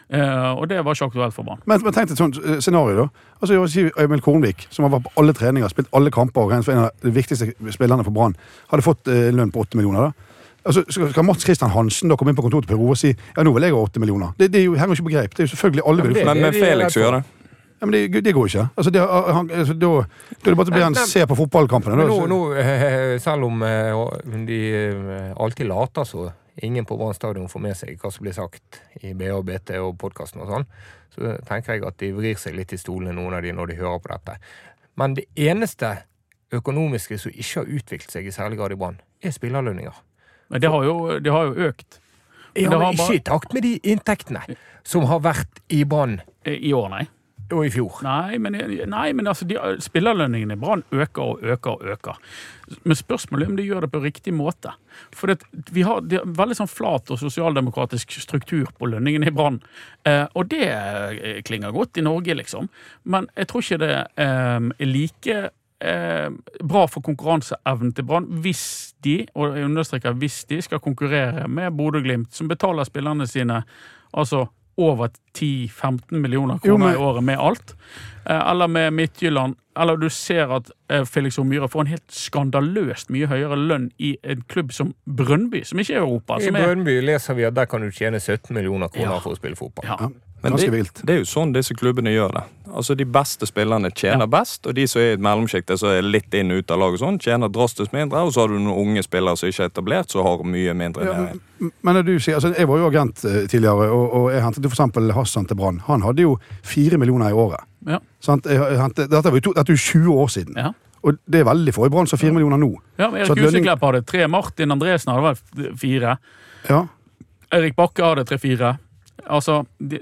Og det var ikke aktuelt for Brann. Men tenk deg et sånt scenario da. Altså jeg vil si Emil Kornvik, som har vært på alle treninger, spilt alle kamper, og en av de viktigste spillerne for Brann, hadde fått lønn på 8 millioner da. Altså, skal Mats Christian Hansen da komme inn på kontoret til Per Ove og si, ja, nå vil jeg ha 8 millioner. Det er jo, henger jo ikke på greip. Det er jo selvfølgelig alle vil. Men Felix gjør det. Ja, men det går ikke. Altså, da er det bare til å bli en se på fotballkampene. Nå, selv om de alltid later så ingen på Brann stadion får med seg hva som blir sagt i BA, BT og podcasten og sånn, så tenker jeg at de vrir seg litt i stolene, noen av de, når de hører på dette. Men det eneste økonomiske som ikke har utviklet seg i særlig grad i Brann, er spillerlønninger. Men det har jo økt. Ja, men ikke i takt med de inntektene som har vært i Brann. I år, nei. Og i fjor. Nei, men altså, spillerlønningene i Brann øker og øker og øker. Men spørsmålet er om de gjør det på riktig måte. For vi har veldig sånn flat og sosialdemokratisk struktur på lønningene i Brann. Og det klinger godt i Norge, liksom. Men jeg tror ikke det er like bra for konkurranseevnen til Brann hvis de, og jeg understreker hvis de, skal konkurrere med Bodø Glimt, som betaler spillerne sine altså over 10-15 millioner kroner i året med alt, eller med Midtjylland, eller du ser at Felix Omyre får en helt skandaløst mye høyere lønn i en klubb som Brøndby, som ikke er Europa. I Brøndby leser vi at der kan du tjene 17 millioner kroner for å spille fotball. Ja. Men det er jo sånn disse klubbene gjør det. Altså de beste spillerne tjener best, og de som er i et mellomsjikt, så er litt inn og ut av laget sånn, tjener drastisk mindre, og så har du noen unge spillere som ikke er etablert, så har mye mindre. Men når du sier, altså jeg var jo agent tidligere, og jeg hentet for eksempel Hassan til Brann. Han hadde jo 4 millioner i året. Ja. Dette er jo 20 år siden. Ja. Og det er veldig få i Brann, så 4 millioner nå. Ja, men Erik Huseklepp hadde 3, Martin Andresen hadde vel 4. Ja. Erik Bakke hadde 3-4. Altså,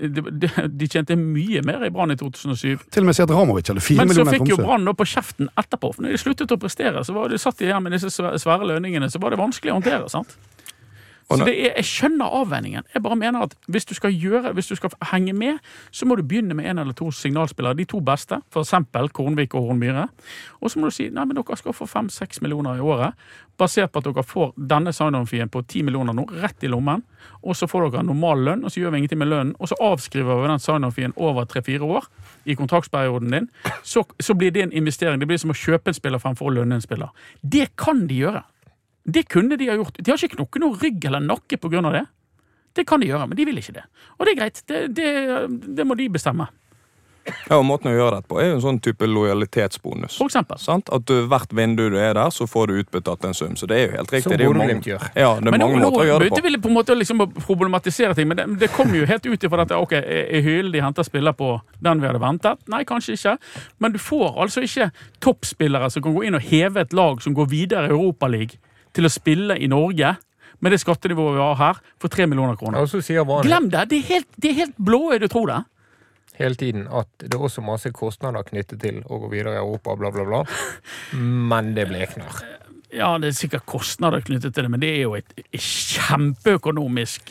de tjente mye mer i Brann i 2007. Til og med Serd Ramovic hadde 4 millioner i Tromsø. Men så fikk jo Brann nå på kjeften etterpå, for når de sluttet å prestere, så var de satt igjen med disse svære lønningene, så var det vanskelig å håndtere, sant? Så jeg skjønner avveiningen. Jeg bare mener at hvis du skal henge med, så må du begynne med 1 eller 2 signalspillere, de 2 beste, for eksempel Kornvik og Hornmyre. Og så må du si, nei, men dere skal få 5-6 millioner i året, basert på at dere får denne sign-on-fien på 10 millioner nå, rett i lommen, og så får dere en normal lønn, og så gjør vi ingenting med lønnen, og så avskriver vi den sign-on-fien over 3-4 år i kontraktsperioden din, så blir det en investering. Det blir som å kjøpe en spiller fremfor å lønne en spiller. Det kan de gjøre. Det kunne de ha gjort. De har ikke knokket noe rygg eller nakke på grunn av det. Det kan de gjøre, men de vil ikke det. Og det er greit. Det må de bestemme. Ja, og måten å gjøre det på er jo en sånn type lojalitetsbonus. For eksempel. Sant? At hvert vindu du er der, så får du utbetalt en sum. Så det er jo helt riktig. Som Bodø Glimt gjør. Ja, det er mange måter å gjøre det på. Det vil på en måte liksom problematisere ting, men det kommer jo helt ut ifra at ok, er Hyl de henter spiller på den vi hadde ventet? Nei, kanskje ikke. Men du får altså ikke toppspillere som kan gå inn og heve et lag som går videre i Europaliga til å spille i Norge med det skattenivået vi har her for 3 millioner kroner. Glem det, det er helt blåøyd å tro det. Hele tiden at det er også masse kostnader knyttet til å gå videre i Europa, bla bla bla. Men det blekner. Ja, det er sikkert kostnader knyttet til det, men det er jo et kjempeøkonomisk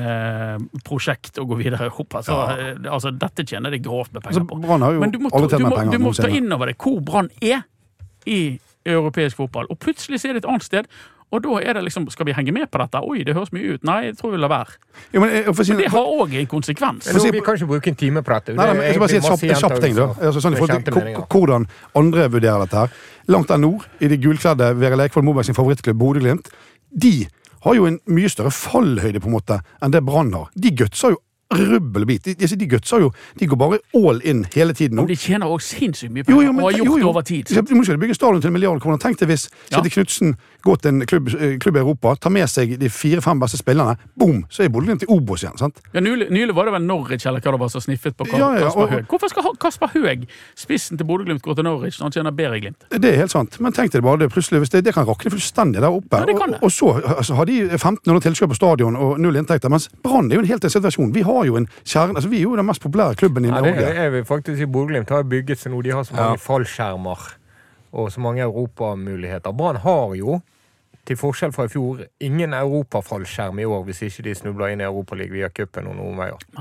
prosjekt å gå videre i Europa. Så, altså, dette tjener det grovt med penger på. Men du må ta inn over det hvor Brann er i europeisk fotball, og plutselig er det et annet sted, og da er det liksom, skal vi henge med på dette? Oi, det høres mye ut. Nei, jeg tror vi lar være. Jo, men det har også en konsekvens. Vi kan ikke bruke en time på dette. Nei, men jeg skal bare si et kjapt ting da. Sånn i forhold til hvordan andre vurderer dette her. Langt der nord, i de gulkledde Vera Leikvoll Moberg sin favorittklubb Bodø Glimt, de har jo en mye større fallhøyde på en måte enn det Brann har. De gutser jo rubbelbit. De gutser jo, de går bare all in hele tiden nå. Og de tjener også sinnssykt mye penger, og har gjort det over tid. Du må ikke bygge stadion til 1 milliard kroner. Tenk deg hvis Kjetil Knutsen går til en klubb i Europa, tar med seg de 4-5 beste spillerne, boom, så er Bodø Glimt i Obos igjen, sant? Ja, nylig var det vel Norwich, eller hva det var som sniffet på Kasper Høeg. Hvorfor skal Kasper Høeg, spissen til Bodø Glimt, gå til Norwich når han tjener bedre i Glimt? Det er helt sant, men tenk deg bare det plutselig, hvis det kan rakne fullstendig der oppe. Ja, det kan det. Og så har de 1500 tilskuere på stadion og 0 inntekter, mens Brann er jo en helt situasjon. Vi har jo en kjerne, altså vi er jo den mest populære klubben i Norge. Det er vi faktisk i Bodø Glimt, har bygget seg nå, de har så mange fallskjermer og så mange europamuligheter. Brann har jo, til forskjell fra i fjor, ingen europafallskjerm i år, hvis ikke de snubler inn i Europaliga via cupen og noen veier. Nei.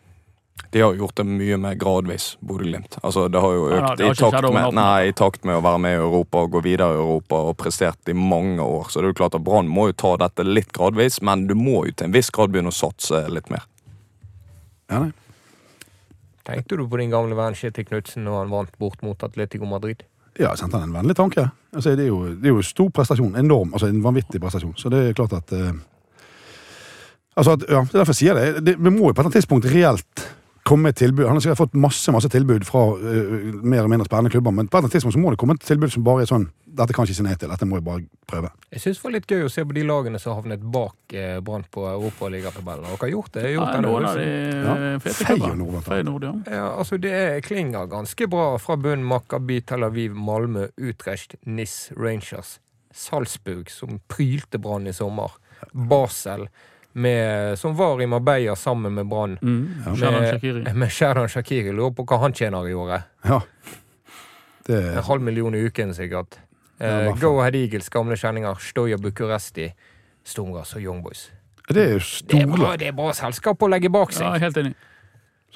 De har gjort det mye mer gradvis, Bodø Glimt. Altså, det har jo økt i takt med å være med i Europa og gå videre i Europa og prestert i mange år. Så det er jo klart at Brann må jo ta dette litt gradvis, men du må jo til en viss grad begynne å satse litt mer. Ja, nei. Tenkte du på din gamle venn Kjetil Knutsen når han vant bort mot Atletico Madrid? Ja, jeg sendte han en vennlig tanke. Altså, det er jo stor prestasjon, enorm, altså en vanvittig prestasjon. Så det er klart at det er derfor jeg sier det. Vi må jo på et tidspunkt reelt komme et tilbud. Han har sikkert fått masse tilbud fra mer eller mindre spennende klubber, men på et tidspunkt så må det komme et tilbud som bare er sånn, dette kan ikke si nei til, dette må jeg bare prøve. Jeg synes det var litt gøy å se på de lagene som havnet bak Brann på Europaligatabellen. Dere har gjort det? Noen av de Feyenoord, ja. Altså det klinger ganske bra fra bunn. Maccabi, Tel Aviv, Malmö, Utrecht, Nice, Rangers, Salzburg, som prylte Brann i sommer. Basel, som var i Marbella sammen med Brann. Med Sherdan Shaqiri. Lurer på hva han tjener i året. Ja. 500,000 i uken sikkert. Go Ahead Eagles, gamle kjenninger, Stoja Bucuresti, Stongas og Young Boys. Det er jo store. Det er bra selskap å legge bak seg. Ja, helt enig.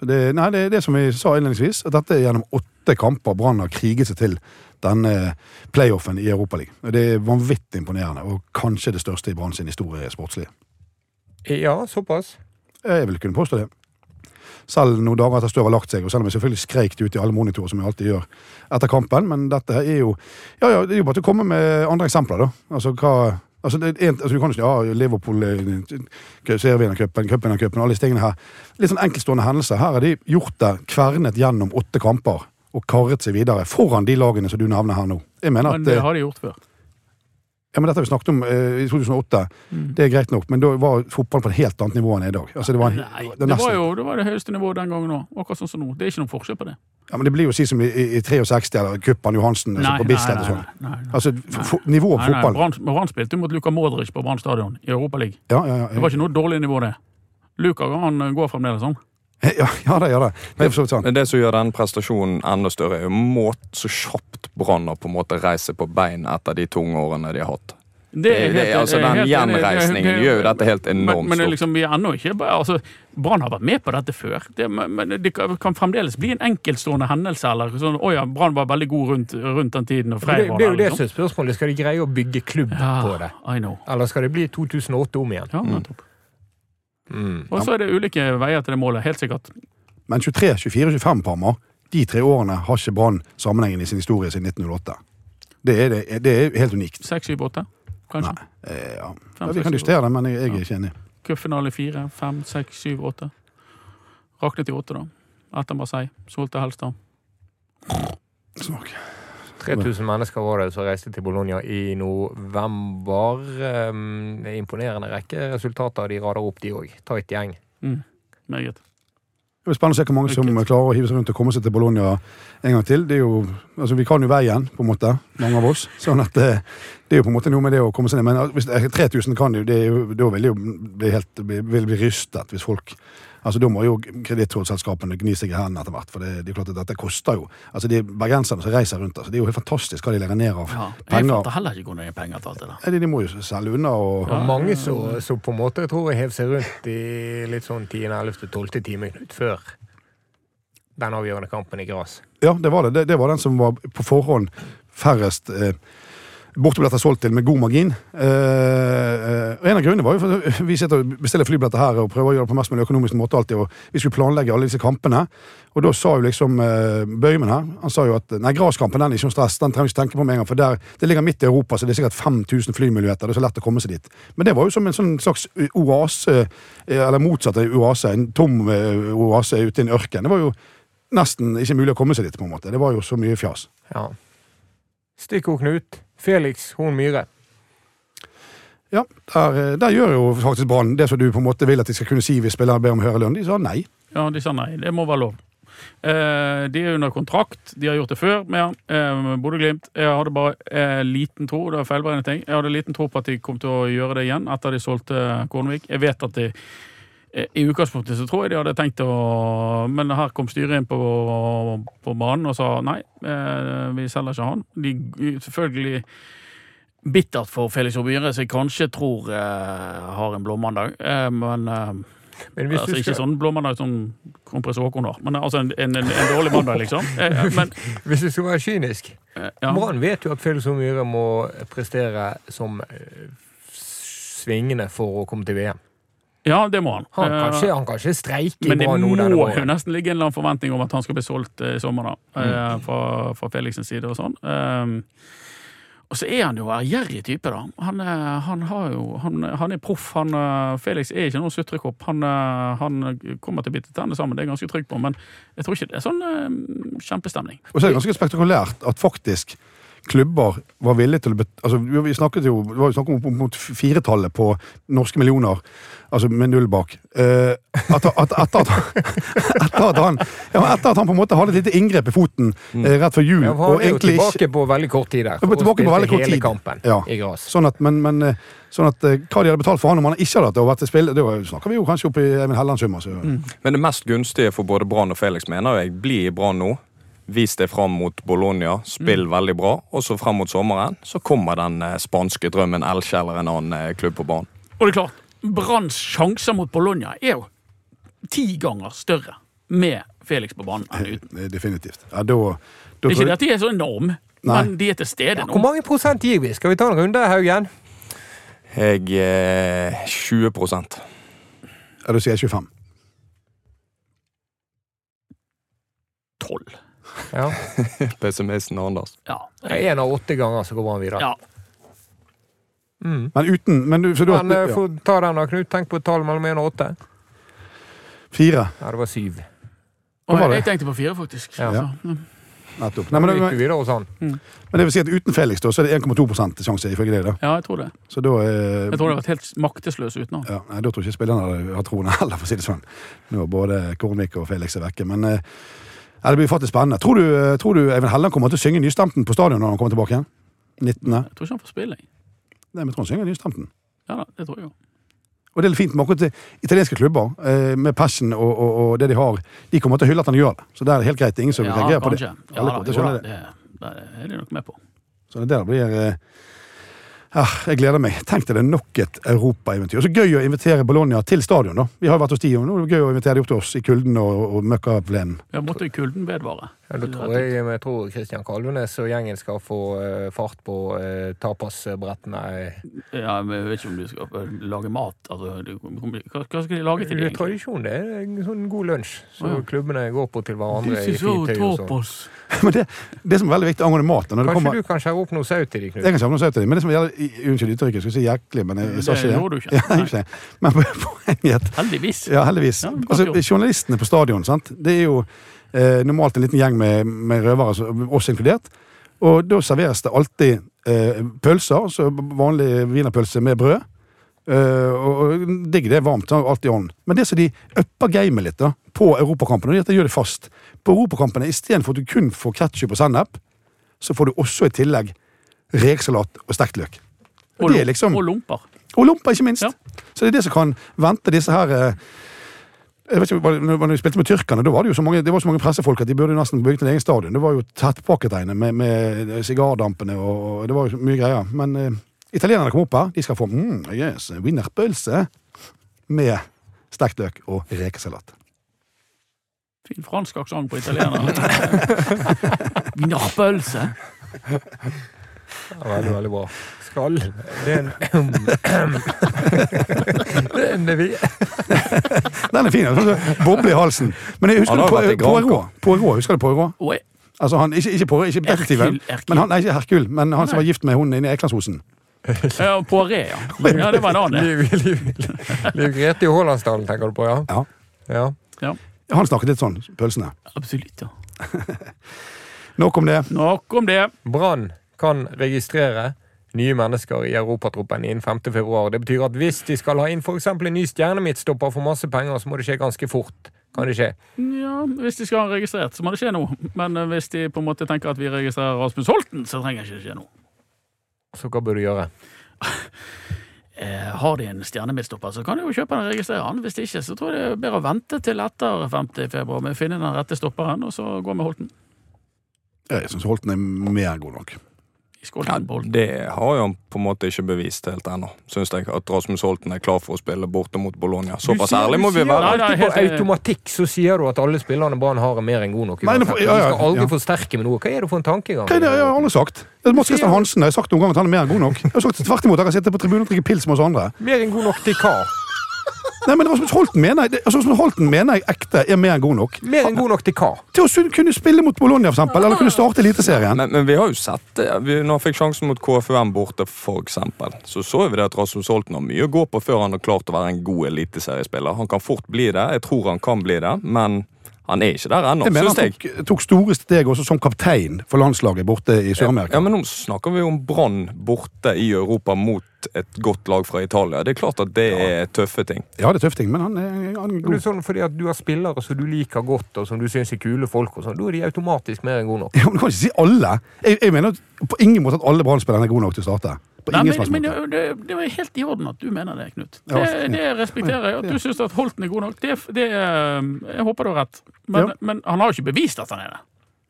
Så det er det som vi sa innledningsvis, at dette er gjennom 8 kamper Brann har kriget seg til denne playoffen i Europa League. Og det er vanvittig imponerende, og kanskje det største i Brann sin historie sportslige. Ja, såpass. Jeg vil kunne påstå det. Selv noen dager etter støv har lagt seg, og selv om jeg selvfølgelig skrekt ut i alle monitorer som jeg alltid gjør etter kampen, men dette er jo, det er jo bare til å komme med andre eksempler da. Altså du kan ikke, Liverpool, serievinnercupen, alle disse tingene her. Litt sånn enkeltstående hendelser. Her har de gjort det kvernet gjennom 8 kamper, og karret seg videre foran de lagene som du nevner her nå. Jeg mener men det har de gjort før. Ja, men dette har vi snakket om i 2008. Det er greit nok, men da var fotball på et helt annet nivå enn i dag. Altså, det var det høyeste nivået den gangen også, akkurat sånn som nå. Det er ikke noen forskjell på det. Ja, men det blir jo si som i 63, eller Kuppan Johansen, på Bislett og sånn. Nei. Altså, nivået på fotball. Brann spilte mot Luka Modric på Brann stadion i Europa League. Ja. Det var ikke noe dårlig nivå det. Luka, han går fremdeles sånn. Ja, det gjør det. Men det som gjør den prestasjonen enda større, er jo så kjapt Brann har på en måte reise på bein etter de tunge årene de har hatt. Den gjenreisningen gjør jo dette helt enormt men liksom, vi er ennå ikke altså, Brann har vært med på dette før. Men det kan fremdeles bli en enkeltstående hendelse eller sånn, Brann var veldig god rundt den tiden og Freyr var det er jo det som er spørsmålet. Skal de greie å bygge klubb på det? Eller skal det bli 2008 om igjen? Ja, nettopp. Og så er det ulike veier til det målet, helt sikkert. Men 23, 24, 25 Parma, de 3 årene har ikke Brann sammenhengen i sin historie siden 1908. Det er helt unikt. 6, 7, 8? Kanskje? Nei, vi kan justere det, men jeg er ikke enig. Cupfinale 4, 5, 6, 7, 8. Raknet i 8 da. Etter Marseille. Solte Helstad. Smak. 3000 mennesker var det som reiste til Bologna i november. Imponerende rekke resultater de rader opp de også. Tight gjeng. Meget. Det er spennende å se hvor mange som klarer å hive seg rundt og komme seg til Bologna en gang til. Det er jo, altså vi kan jo veien, på en måte, mange av oss. Sånn at det er jo på en måte noe med det å komme seg ned. Men hvis 3000 kan jo, da vil det jo bli rystet hvis folk. Altså da må jo kredittrådsselskapene gni seg i hendene etter hvert, for det er klart at dette koster jo. Altså de bergenserne som reiser rundt, altså det er jo helt fantastisk hva de legger ned av penger. Jeg fatter heller ikke gå ned i penger til alt det da. De må jo selge unna. Og mange så på en måte tror jeg hev seg rundt i litt sånn 10, 11, 12 timer ut før den avgjørende kampen i Gras. Ja, det var det. Det var den som var på forhånd færrest bortebilletter solgt til med god margin. Og en av grunnene var jo for vi sitter og bestiller flybilletter her og prøver å gjøre det på mest mulig økonomisk måte alltid, og vi skulle planlegge alle disse kampene. Og da sa jo liksom Bøymen her, han sa jo at nei, Graskampen den er ikke noe stress, den trenger vi ikke tenke på med en gang, for det ligger midt i Europa, så det er sikkert 5000 flymuligheter, det er så lett å komme seg dit. Men det var jo som en sånn slags oase, eller motsatt oase, en tom oase ute i en ørken. Det var jo nesten ikke mulig å komme seg dit på en måte. Det var jo så mye fjas. Ja. Stikkord Knut, Felix Horn Myhre. Ja, der gjør jo faktisk Brann det som du på en måte vil at de skal kunne si hvis spillere ber om å høre lønn. De sa nei. Ja, de sa nei. Det må være lov. De er under kontrakt. De har gjort det før med Bodø/Glimt. Jeg hadde bare liten tro, det var feilberegnet ting. Jeg hadde liten tro på at de kom til å gjøre det igjen etter de solgte Kornvik. Jeg vet at i utgangspunktet så tror jeg de hadde tenkt men her kom styret inn på banen og sa nei, vi selger ikke han. De selvfølgelig bittert for Felix Myhre, så jeg kanskje tror har en blåmandag, men hvis altså, ikke sånn blåmandag som kronprins Håkon har, men altså en dårlig mandag liksom. Men hvis du skal være kynisk, Brann vet jo at Felix Myhre må prestere som svingende for å komme til VM. Ja, det må han. Han kan ikke streike men i Brann nå. Men det må jo nesten ligge en eller annen forventning om at han skal bli solgt i sommer da, fra Felixens side og sånn. Og så er han jo ærgjerrig type da. Han er proff. Felix er ikke noen sutrekopp. Han kommer til å bite tennene sammen, det er jeg ganske trygg på, men jeg tror ikke det er sånn kjempestemning. Og så er det ganske spektakulært at faktisk klubber var villige til å altså vi snakket jo, det var jo snakk om mot 4-tallet på norske millioner, altså med 0 bak. Etter at han på en måte hadde et lite inngrep i foten rett før jul. Ja, han er jo tilbake på veldig kort tid der. Tilbake på veldig kort tid. Kampen i Gras. Sånn at, sånn at hva de hadde betalt for han om han ikke hadde vært til spill, det snakker vi jo kanskje opp i Emil Hellandsum. Men det mest gunstige for både Brann og Felix mener jeg blir i Brann nå. Vis det fram mot Bologna, spill veldig bra, og så frem mot sommeren så kommer den spanske drømmen Elche eller en annen klubb på banen. Og det er klart, Branns sjanser mot Bologna er jo 10 ganger større med Felix på banen enn uten. Definitivt. Ja, da Ikke det at de så enorm, men de til stede nå. Hvor mange prosent gir vi? Skal vi ta en runde, Haugen? Jeg 20%. Ja, du sier 25. 12. Ja. Pessimisten Anders. Ja. 1 av 8 ganger så går han videre. Ja. Men uten så da, Men få ta den da, Knut. Tenk på et tall mellom 1 og 8. 4. Ja, det var 7. Og var det? jeg tenkte på 4, faktisk. Ja. Så, Nettopp. Nei, Nei, men gikk du videre hos han. men det vil si at uten Felix da, så er det 1,2% sjanse ifølge det da. ja, jeg tror det. Så da Jeg tror det har vært helt maktesløs uten han. ja, nei, da tror jeg ikke spillerne har troen heller, for å si det sånn. Nå er både Kornvik og Felix er vekke, men det blir faktisk spennende. Tror du Eivind Helland kommer til å synge nystemten på stadion når han kommer tilbake igjen? 19. Jeg tror ikke han får spille. Nei, men jeg tror han synger nystemten. Ja da, det tror jeg jo. Og det er litt fint med akkurat italienske klubber, med passion og det de har. De kommer til å hylle at han gjør det. Så det er helt greit. Ingen som reagerer på det. Ja, Alle kommer til å skjønne det. det er de nok med på. Så det der blir jeg gleder meg. Tenk deg det nok et Europa-eventyr. Og så gøy å invitere Bologna til stadion da. Vi har vært hos de, og nå er det gøy å invitere de opp til oss i kulden og møkkaplenen. Ja, måtte kulden vedvare. Ja, da tror jeg tror Kristian Kalvenes og gjengen skal få fart på tapasbrettene. Ja, men jeg vet ikke om de skal lage mat. Altså, hva skal de lage til Det det? er tradisjon, det er en sånn god lunsj. Så klubbene går på til hverandre i så fint tøy og sånn. tapas. Men det som er veldig viktig angående mat når det Kanskje kommer, du kan skjære opp noe sau til de, Knut? jeg kan ikke ha noe å si til dem, men det som gjelder, unnskyld uttrykket, jeg skulle si jæklig, men jeg sa ikke det. gjorde du ikke. Ja, jeg gjorde ikke det. Men poenget, Heldigvis. ja, heldigvis. Ja, men godt Altså, gjort. journalistene på stadion, sant? Det er jo normalt en liten gjeng med røvere, oss inkludert, og da serveres det alltid pølser, så vanlig wienerpølse med brød, og digg, det er varmt, så alt i ånden. Men det som de upper gamet litt da, på Europakampen, og det gjør det fast. På Europakampene, i stedet for at du kun får ketchup og sennep, så får du også i tillegg rekesalat og stekt løk. Og det er liksom... Og lomper. Og lomper, ikke minst. Ja. Så det er det som kan vente disse her... Jeg vet ikke, når vi spilte med tyrkerne, da var det jo så mange pressefolk at de burde nesten bygge til en egen stadion. Det var jo tettpakket med sigardampene, og det var jo mye greier. Men italienerne kom opp her, de skal få wienerpølse med stekt løk og rekesalat. Fin fransk aksent på italiener. Wienerpølse. Ja, veldig, veldig bra. Skall. Det er en... Den er fin, sånn boble i halsen. Men jeg husker Han har vært i Poirot, husker du Poirot? Oi. Altså han, ikke detektiven, Hercule. men han, nei, ikke Hercule, men han som var gift med hun inne i Eklandshosen. Ja, Poiré, ja. Ja, det var en annen. Liv Grete i Hålandsdalen, tenker du på, ja? Ja. Ja. Ja, Han snakket litt sånn, pølsene. absolutt, ja. Nok om det. Nok om det. Brann kan registrere nye mennesker i Europatroppen innen 5. februar. Det betyr at hvis de skal ha inn for eksempel en ny stjernemidtstopper for masse penger, så må det skje ganske fort. Kan det skje? Ja, hvis de skal ha registrert, så må det skje noe. Men hvis de på en måte tenker at vi registrerer Rasmus Holten, så trenger ikke det skje noe. Så hva bør du gjøre? Har de en stjernemidtstopper, så kan de jo kjøpe den og registrere den. Hvis ikke, så tror jeg det er bedre å vente til etter 5. februar med å finne den rette stopperen, og så gå med Holten. Jeg synes Holten er mer god nok. I skålen på Holten. Det har jo han på en måte ikke bevist helt ennå, synes jeg, at Rasmus Holten er klar for å spille borte mot Bologna. Såpass ærlig må vi være. Alltid på automatikk så sier du at alle spillerne Brann har mer enn god nok. Nei, Du skal aldri ja. forsterke med noe. Hva er det for en tankegang? Hva er det jeg har aldri sagt? Mats Christian Hansen har sagt noen ganger at han er mer enn god nok. Jeg har sagt tvert imot, jeg kan sitte på tribunen og drikke pils med oss andre. Mer enn god nok til hva? Nei, men Rasmus Holten mener jeg ekte er mer enn god nok. Mer enn god nok til hva? Til å kunne spille mot Bologna, for eksempel, eller kunne starte Eliteserien. Men vi har jo sett det. Når han fikk sjansen mot KFUM borte, for eksempel, så vi det at Rasmus Holten har mye å gå på før han har klart å være en god eliteseriespiller. Han kan fort bli det. Jeg tror han kan bli det, men han er ikke der ennå, Jeg mener synes jeg. han tok store steg også som kaptein for landslaget borte i Sør-Amerika. Ja, men nå snakker vi om Brann borte i Europa mot et godt lag fra Italia. Det er klart at det er tøffe ting. Ja, det er tøffe ting, men han er Det er god. sånn fordi at du har spillere som du liker godt, og som du synes er kule folk, og sånn. Da er de automatisk mer enn god nok. Ja, men du kan ikke si alle. Jeg mener på ingen måte at alle Brann-spillerne er gode nok til å starte. På Nei, ingen slags men måte. det var helt i orden at du mener det, Knut. Ja, Det respekterer jeg. At du synes at Holten er god nok, jeg håper du har rett. Men han har jo ikke bevist at han er det.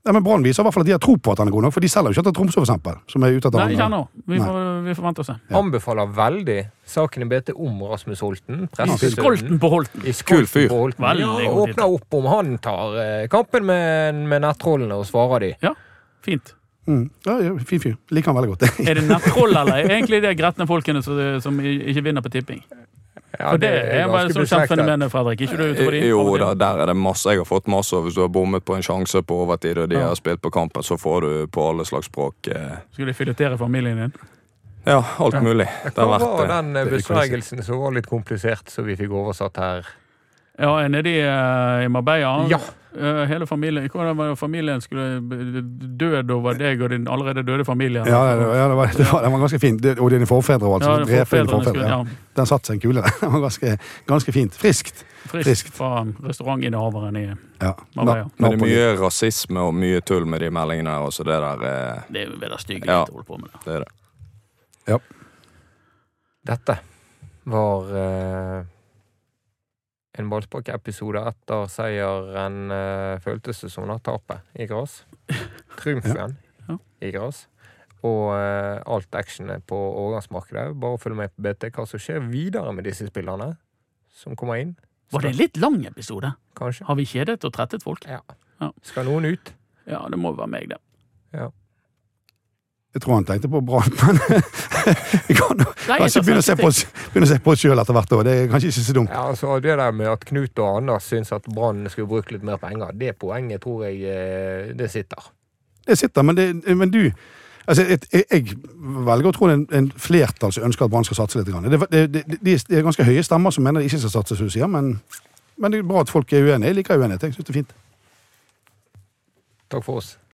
Ja, men Brann viser i hvert fall at de har tro på at han er god nok, for de selger jo ikke til Tromsø, for eksempel, som er ute etter Nei, ikke han. ennå. Vi får vente og se. Ja. Anbefaler veldig saken i BT om Rasmus Holten. Skolten på Holten. Kul fyr. På Holten. Veldig Ja, god åpner opp om han tar kampen med nettrollene og svarer de. Ja, fint. Ja, fin fyr. Liker han veldig godt. Er det nettroll, eller egentlig det gretne folkene som ikke vinner på tipping? Ja, For det er bare ganske så kjent beslektet. fenomen, Fredrik. Ikke du ute på de? Jo da, der er det masse. Jeg har fått masse. Hvis du har bommet på en sjanse på overtid, og de har spilt på kampen, så får du på alle slags språk. Skulle de filetere familien din? Ja, alt mulig. Det har Hva vært var den besvergelsen som var litt komplisert, så vi fikk oversatt her? Ja, nede i Marbella. Ja. Hele familien. Hvordan var det familien skulle død over deg og din allerede døde familie? Ja, det var ganske fint. Og dine forfedre, altså. Ja, Drepe dine forfedrene forfedre. Ja. Den satt seg en kule. Det var ganske fint. Friskt. Friskt fra restaurantinnehaveren i Ja. Marbella. Men det er mye rasisme og mye tull med de meldingene. Og så det der Det er jo veldig styggelig Ja. å holde på med det. det er det. Ja. Dette var en ballspark-episode etter seieren føltes det som tapet i gras. Triumfen Ja. i gras. Og alt actionet på overgangsmarkedet. Bare følg med på BT hva som skjer videre med disse spillerne som kommer inn. Var det en litt lang episode? Kanskje. Har vi kjedet og trettet folk? Ja. Ja. Skal noen ut? Ja, det må være meg, det. Ja. Jeg tror han tenkte på Brann, men vi kan jo Nei, kanskje begynne å se på oss selv etter hvert år. Det er kanskje ikke så dumt. Ja, altså det der med at Knut og Anders syns at Brann skulle bruke litt mer penger, det poenget tror jeg det sitter. Det sitter, men du altså, jeg velger å tro det er en flertall som ønsker at Brann skal satse litt. Det er ganske høye stemmer som mener de ikke skal satse, som du sier, men det er bra at folk er uenige. Jeg liker uenighet. Jeg synes det er fint. Takk for oss.